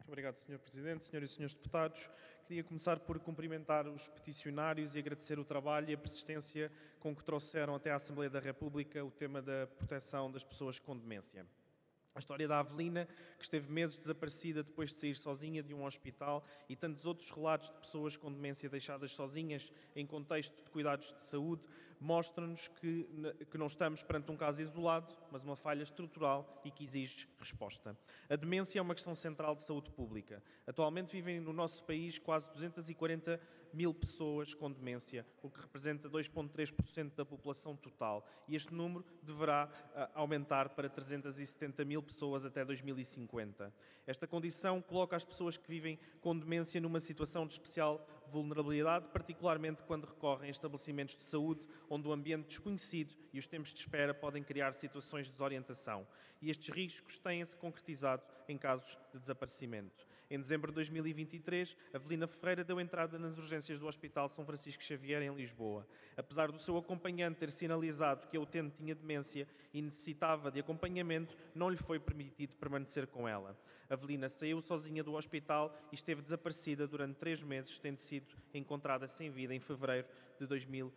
Muito obrigado, Sr. Presidente, Senhoras e Senhores Deputados. Queria começar por cumprimentar os peticionários e agradecer o trabalho e a persistência com que trouxeram até à Assembleia da República o tema da proteção das pessoas com demência. A história da Avelina, que esteve meses desaparecida depois de sair sozinha de um hospital, e tantos outros relatos de pessoas com demência deixadas sozinhas em contexto de cuidados de saúde, mostram-nos que não estamos perante um caso isolado, mas uma falha estrutural e que exige resposta. A demência é uma questão central de saúde pública. Atualmente vivem no nosso país quase 240 mil pessoas com demência, o que representa 2,3% da população total. E este número deverá aumentar para 370 mil pessoas até 2050. Esta condição coloca as pessoas que vivem com demência numa situação de especial vulnerabilidade, particularmente quando recorrem a estabelecimentos de saúde onde o ambiente desconhecido e os tempos de espera podem criar situações de desorientação. E estes riscos têm-se concretizado em casos de desaparecimento. Em dezembro de 2023, Avelina Ferreira deu entrada nas urgências do Hospital São Francisco Xavier, em Lisboa. Apesar do seu acompanhante ter sinalizado que a utente tinha demência e necessitava de acompanhamento, não lhe foi permitido permanecer com ela. Avelina saiu sozinha do hospital e esteve desaparecida durante 3 meses, tendo sido encontrada sem vida em fevereiro de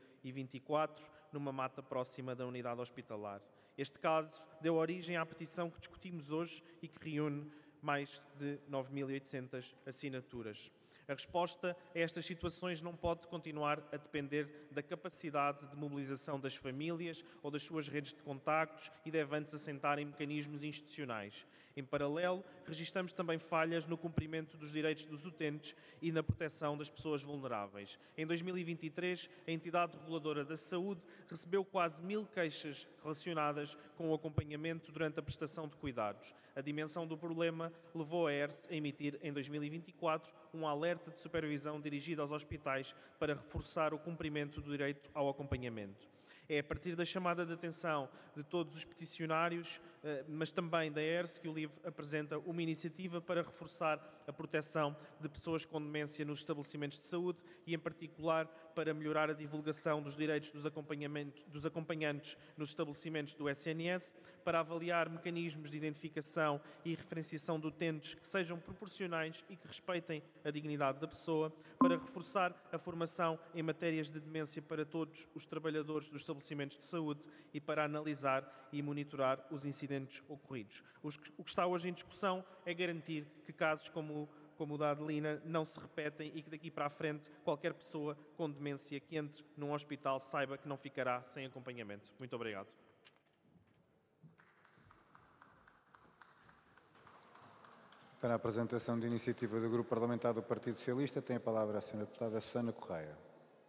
2024, numa mata próxima da unidade hospitalar. Este caso deu origem à petição que discutimos hoje e que reúne mais de 9.800 assinaturas. A resposta a estas situações não pode continuar a depender da capacidade de mobilização das famílias ou das suas redes de contactos e deve antes assentar em mecanismos institucionais. Em paralelo, registramos também falhas no cumprimento dos direitos dos utentes e na proteção das pessoas vulneráveis. Em 2023, a entidade reguladora da saúde recebeu quase 1.000 queixas relacionadas com o acompanhamento durante a prestação de cuidados. A dimensão do problema levou a ERSE a emitir, em 2024, um alerta de supervisão dirigida aos hospitais para reforçar o cumprimento do direito ao acompanhamento. É a partir da chamada de atenção de todos os peticionários, mas também da ERSE, que o LIVRE apresenta uma iniciativa para reforçar a proteção de pessoas com demência nos estabelecimentos de saúde e, em particular, para melhorar a divulgação dos direitos dos acompanhantes nos estabelecimentos do SNS, para avaliar mecanismos de identificação e referenciação de utentes que sejam proporcionais e que respeitem a dignidade da pessoa, para reforçar a formação em matérias de demência para todos os trabalhadores dos estabelecimentos de saúde e para analisar e monitorar os incidentes ocorridos. O que está hoje em discussão é garantir que casos como o da Avelina não se repetem e que daqui para a frente qualquer pessoa com demência que entre num hospital saiba que não ficará sem acompanhamento. Muito obrigado. Para a apresentação de iniciativa do Grupo Parlamentar do Partido Socialista, tem a palavra a Sra. Deputada Susana Correia.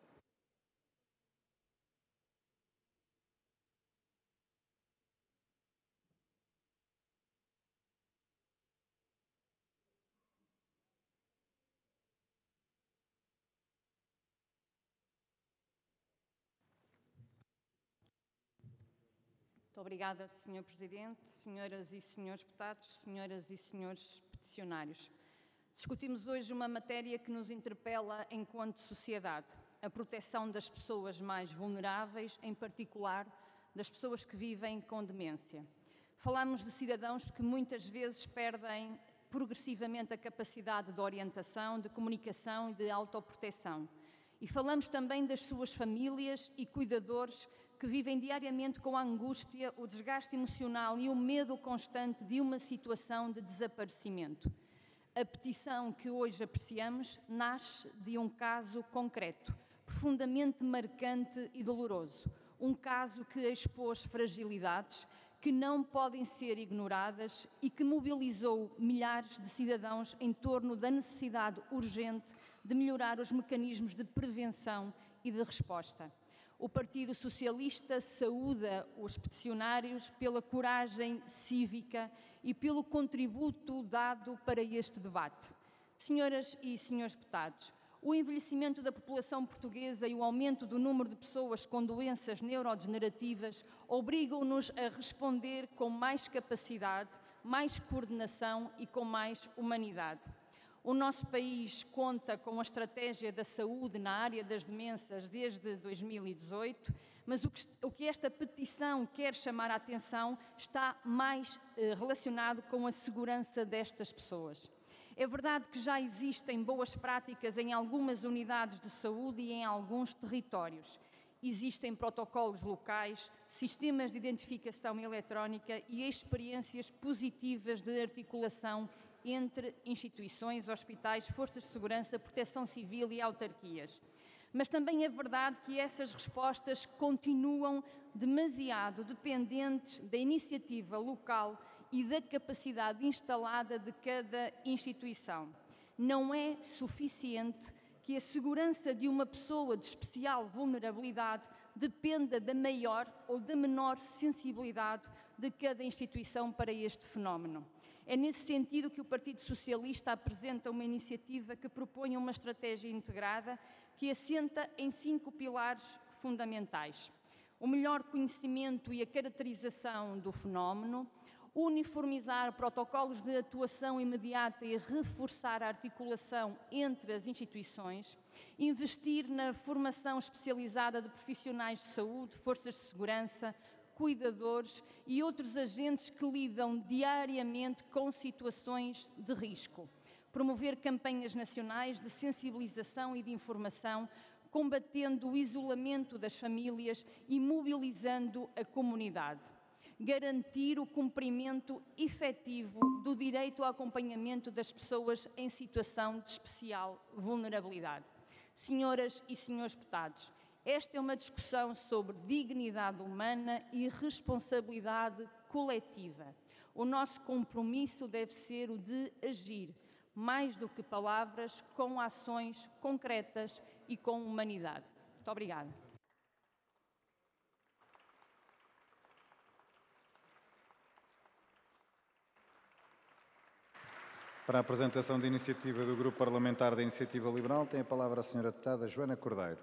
Muito obrigada, Sr. Presidente, senhoras e senhores deputados, senhoras e senhores peticionários. Discutimos hoje uma matéria que nos interpela enquanto sociedade, a proteção das pessoas mais vulneráveis, em particular das pessoas que vivem com demência. Falamos de cidadãos que muitas vezes perdem progressivamente a capacidade de orientação, de comunicação e de autoproteção. E falamos também das suas famílias e cuidadores que vivem diariamente com a angústia, o desgaste emocional e o medo constante de uma situação de desaparecimento. A petição que hoje apreciamos nasce de um caso concreto, profundamente marcante e doloroso. Um caso que expôs fragilidades que não podem ser ignoradas e que mobilizou milhares de cidadãos em torno da necessidade urgente de melhorar os mecanismos de prevenção e de resposta. O Partido Socialista saúda os peticionários pela coragem cívica e pelo contributo dado para este debate. Senhoras e senhores deputados, o envelhecimento da população portuguesa e o aumento do número de pessoas com doenças neurodegenerativas obrigam-nos a responder com mais capacidade, mais coordenação e com mais humanidade. O nosso país conta com a estratégia da saúde na área das demências desde 2018, mas o que esta petição quer chamar a atenção está mais relacionado com a segurança destas pessoas. É verdade que já existem boas práticas em algumas unidades de saúde e em alguns territórios. Existem protocolos locais, sistemas de identificação eletrónica e experiências positivas de articulação entre instituições, hospitais, forças de segurança, proteção civil e autarquias. Mas também é verdade que essas respostas continuam demasiado dependentes da iniciativa local e da capacidade instalada de cada instituição. Não é suficiente que a segurança de uma pessoa de especial vulnerabilidade dependa da maior ou da menor sensibilidade de cada instituição para este fenómeno. É nesse sentido que o Partido Socialista apresenta uma iniciativa que propõe uma estratégia integrada que assenta em 5 pilares fundamentais: o melhor conhecimento e a caracterização do fenómeno, uniformizar protocolos de atuação imediata e reforçar a articulação entre as instituições, investir na formação especializada de profissionais de saúde, forças de segurança, cuidadores e outros agentes que lidam diariamente com situações de risco. Promover campanhas nacionais de sensibilização e de informação, combatendo o isolamento das famílias e mobilizando a comunidade. Garantir o cumprimento efetivo do direito ao acompanhamento das pessoas em situação de especial vulnerabilidade. Senhoras e senhores deputados, esta é uma discussão sobre dignidade humana e responsabilidade coletiva. O nosso compromisso deve ser o de agir, mais do que palavras, com ações concretas e com humanidade. Muito obrigada. Para a apresentação da iniciativa do Grupo Parlamentar da Iniciativa Liberal, tem a palavra a Sra. Deputada Joana Cordeiro.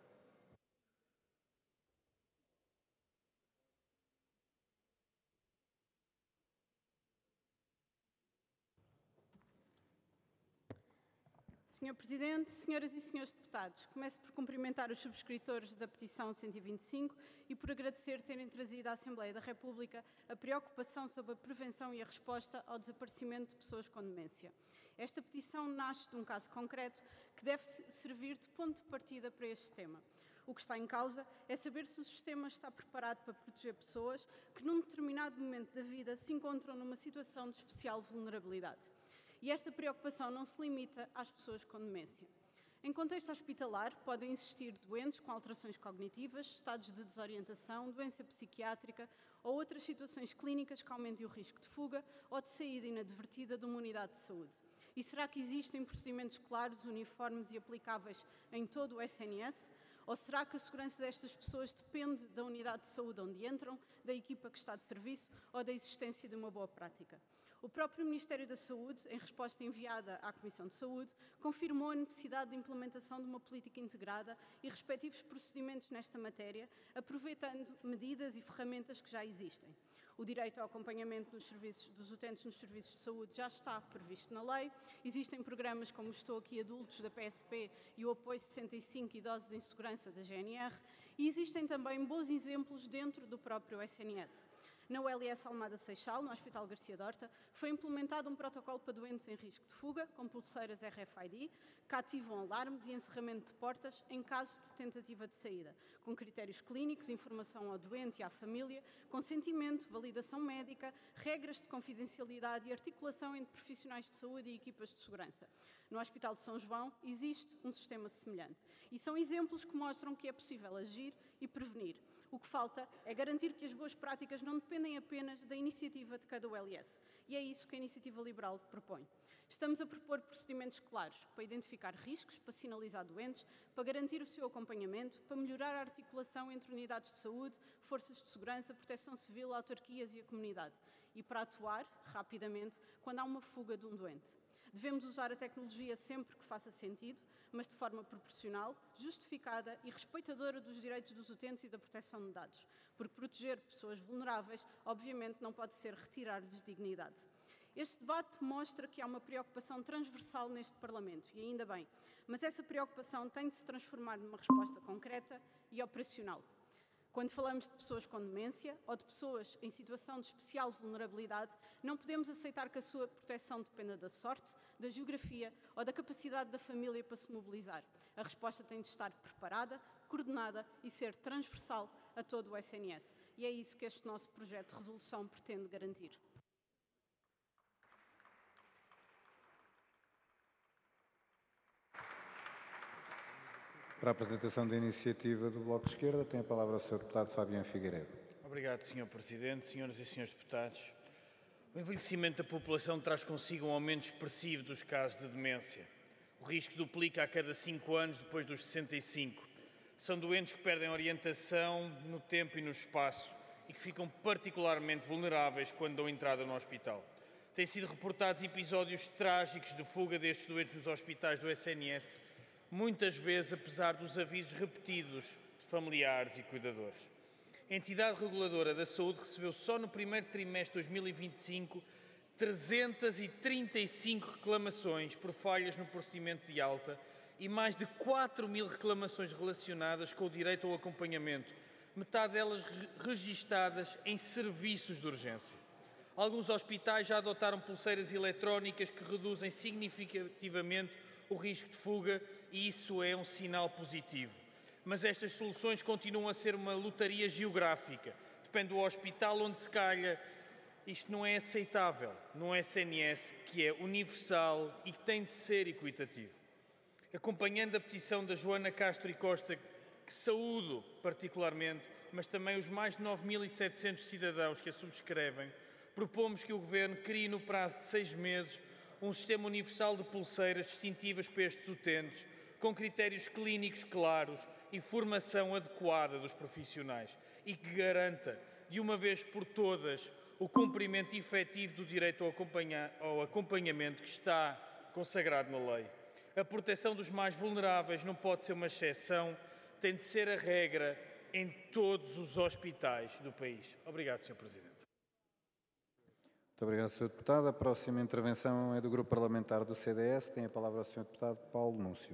Senhor Presidente, senhoras e senhores deputados, começo por cumprimentar os subscritores da petição 125 e por agradecer terem trazido à Assembleia da República a preocupação sobre a prevenção e a resposta ao desaparecimento de pessoas com demência. Esta petição nasce de um caso concreto que deve servir de ponto de partida para este tema. O que está em causa é saber se o sistema está preparado para proteger pessoas que num determinado momento da vida se encontram numa situação de especial vulnerabilidade. E esta preocupação não se limita às pessoas com demência. Em contexto hospitalar, podem existir doentes com alterações cognitivas, estados de desorientação, doença psiquiátrica ou outras situações clínicas que aumentem o risco de fuga ou de saída inadvertida de uma unidade de saúde. E será que existem procedimentos claros, uniformes e aplicáveis em todo o SNS? Ou será que a segurança destas pessoas depende da unidade de saúde onde entram, da equipa que está de serviço ou da existência de uma boa prática? O próprio Ministério da Saúde, em resposta enviada à Comissão de Saúde, confirmou a necessidade de implementação de uma política integrada e respectivos procedimentos nesta matéria, aproveitando medidas e ferramentas que já existem. O direito ao acompanhamento dos utentes nos serviços de saúde já está previsto na lei. Existem programas como Estou Aqui Adultos da PSP e o Apoio 65 Idosos em Segurança da GNR. E existem também bons exemplos dentro do próprio SNS. Na ULS Almada Seixal, no Hospital Garcia Dorta, foi implementado um protocolo para doentes em risco de fuga, com pulseiras RFID, que ativam alarmes e encerramento de portas em caso de tentativa de saída, com critérios clínicos, informação ao doente e à família, consentimento, validação médica, regras de confidencialidade e articulação entre profissionais de saúde e equipas de segurança. No Hospital de São João existe um sistema semelhante. E são exemplos que mostram que é possível agir e prevenir. O que falta é garantir que as boas práticas não dependem apenas da iniciativa de cada ULS. E é isso que a Iniciativa Liberal propõe. Estamos a propor procedimentos claros para identificar riscos, para sinalizar doentes, para garantir o seu acompanhamento, para melhorar a articulação entre unidades de saúde, forças de segurança, proteção civil, autarquias e a comunidade. E para atuar rapidamente quando há uma fuga de um doente. Devemos usar a tecnologia sempre que faça sentido, mas de forma proporcional, justificada e respeitadora dos direitos dos utentes e da proteção de dados, porque proteger pessoas vulneráveis, obviamente, não pode ser retirar-lhes dignidade. Este debate mostra que há uma preocupação transversal neste Parlamento, e ainda bem, mas essa preocupação tem de se transformar numa resposta concreta e operacional. Quando falamos de pessoas com demência ou de pessoas em situação de especial vulnerabilidade, não podemos aceitar que a sua proteção dependa da sorte, da geografia ou da capacidade da família para se mobilizar. A resposta tem de estar preparada, coordenada e ser transversal a todo o SNS. E é isso que este nosso projeto de resolução pretende garantir. Para a apresentação da iniciativa do Bloco de Esquerda, tem a palavra o Sr. Deputado Fabiano Figueiredo. Obrigado, Sr. Presidente, Senhoras e Senhores Deputados. O envelhecimento da população traz consigo um aumento expressivo dos casos de demência. O risco duplica a cada 5 anos depois dos 65. São doentes que perdem orientação no tempo e no espaço e que ficam particularmente vulneráveis quando dão entrada no hospital. Têm sido reportados episódios trágicos de fuga destes doentes nos hospitais do SNS, muitas vezes apesar dos avisos repetidos de familiares e cuidadores. A entidade reguladora da saúde recebeu só no primeiro trimestre de 2025 335 reclamações por falhas no procedimento de alta e mais de 4.000 reclamações relacionadas com o direito ao acompanhamento, metade delas registadas em serviços de urgência. Alguns hospitais já adotaram pulseiras eletrónicas que reduzem significativamente o risco de fuga e isso é um sinal positivo. Mas estas soluções continuam a ser uma lotaria geográfica. Depende do hospital onde se calha. Isto não é aceitável num SNS que é universal e que tem de ser equitativo. Acompanhando a petição da Joana Castro e Costa, que saúdo particularmente, mas também os mais de 9.700 cidadãos que a subscrevem, propomos que o Governo crie no prazo de 6 meses um sistema universal de pulseiras distintivas para estes utentes, com critérios clínicos claros e formação adequada dos profissionais e que garanta, de uma vez por todas, o cumprimento efetivo do direito ao acompanhamento que está consagrado na lei. A proteção dos mais vulneráveis não pode ser uma exceção, tem de ser a regra em todos os hospitais do país. Obrigado, Sr. Presidente. Muito obrigado, Sr. Deputado. A próxima intervenção é do Grupo Parlamentar do CDS. Tem a palavra o Sr. Deputado Paulo Núncio.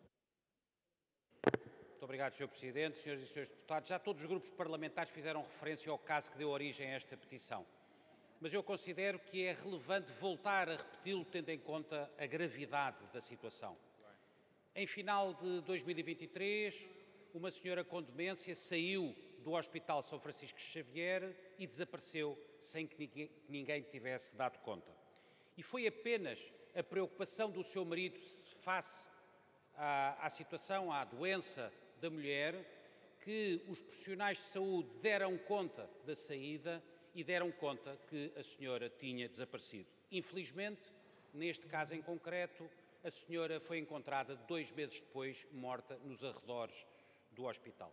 Muito obrigado, Sr. Presidente, Senhoras e Senhores Deputados. Já todos os grupos parlamentares fizeram referência ao caso que deu origem a esta petição. Mas eu considero que é relevante voltar a repeti-lo, tendo em conta a gravidade da situação. Em final de 2023, uma senhora com demência saiu do Hospital São Francisco Xavier e desapareceu sem que ninguém tivesse dado conta. E foi apenas a preocupação do seu marido face à situação, à doença da mulher, que os profissionais de saúde deram conta da saída e deram conta que a senhora tinha desaparecido. Infelizmente, neste caso em concreto, a senhora foi encontrada 2 meses depois, morta nos arredores do hospital.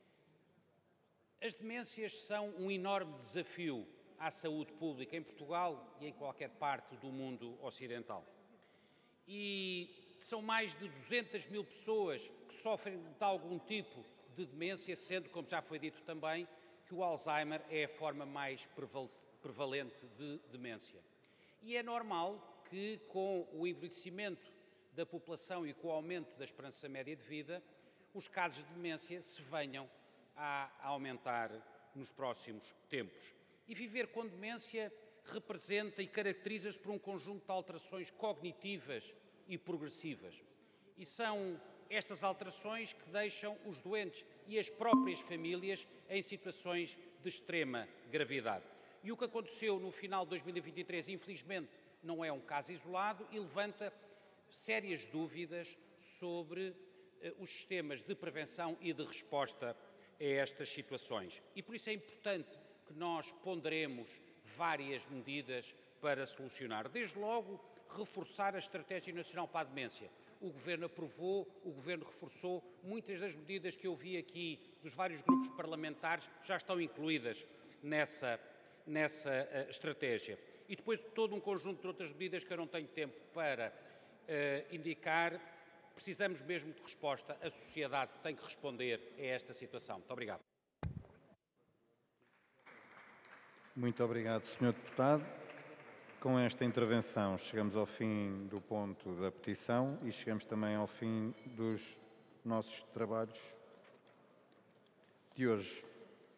As demências são um enorme desafio à saúde pública em Portugal e em qualquer parte do mundo ocidental. E são mais de 200.000 pessoas que sofrem de algum tipo de demência, sendo, como já foi dito também, que o Alzheimer é a forma mais prevalente de demência. E é normal que, com o envelhecimento da população e com o aumento da esperança média de vida, os casos de demência se venham a aumentar nos próximos tempos. E viver com demência representa e caracteriza-se por um conjunto de alterações cognitivas e progressivas. E são estas alterações que deixam os doentes e as próprias famílias em situações de extrema gravidade. E o que aconteceu no final de 2023, infelizmente, não é um caso isolado e levanta sérias dúvidas sobre os sistemas de prevenção e de resposta a estas situações. E por isso é importante que nós ponderemos várias medidas para solucionar. Desde logo, reforçar a Estratégia Nacional para a Demência. O Governo aprovou, o Governo reforçou, muitas das medidas que eu vi aqui dos vários grupos parlamentares já estão incluídas nessa estratégia. E depois todo um conjunto de outras medidas que eu não tenho tempo para indicar. Precisamos mesmo de resposta. A sociedade tem que responder a esta situação. Muito obrigado. Muito obrigado, Sr. Deputado. Com esta intervenção chegamos ao fim do ponto da petição e chegamos também ao fim dos nossos trabalhos de hoje.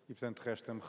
e, portanto, resta-me